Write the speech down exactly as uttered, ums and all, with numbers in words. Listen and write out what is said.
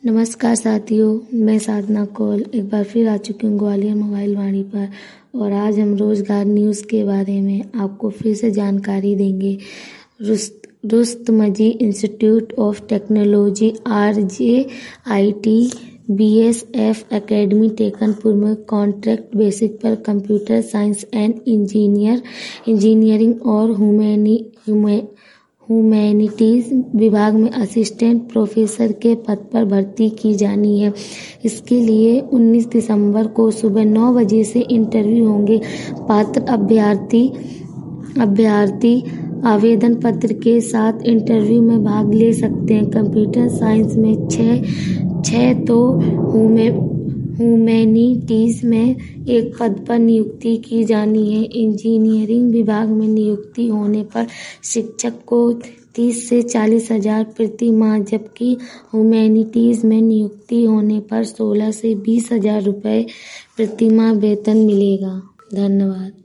नमस्कार साथियों, मैं साधना कौल एक बार फिर आ चुकी हूँ ग्वालियर मोबाइल वाणी पर। और आज हम रोजगार न्यूज़ के बारे में आपको फिर से जानकारी देंगे। रुस्त Rustamji institute of technology R J I T B S F academy Tekanpur में कॉन्ट्रैक्ट बेसिस पर computer science and engineer engineering और ह्यूमैनी ह्यूमै ह्यूमैनिटीज़ विभाग में असिस्टेंट प्रोफेसर के पद पर भर्ती की जानी है। इसके लिए उन्नीस दिसंबर को सुबह नौ बजे से इंटरव्यू होंगे। पात्र अभ्यर्थी अभ्यर्थी आवेदन पत्र के साथ इंटरव्यू में भाग ले सकते हैं। कंप्यूटर साइंस में छः छः तो ह्यूमैनिटीज़ में एक पद पर नियुक्ति की जानी है। इंजीनियरिंग विभाग में नियुक्ति होने पर शिक्षक को तीस से चालीस हजार प्रति माह, जबकि ह्यूमैनिटीज़ में नियुक्ति होने पर सोलह से बीस हजार रुपये प्रति माह वेतन मिलेगा। धन्यवाद।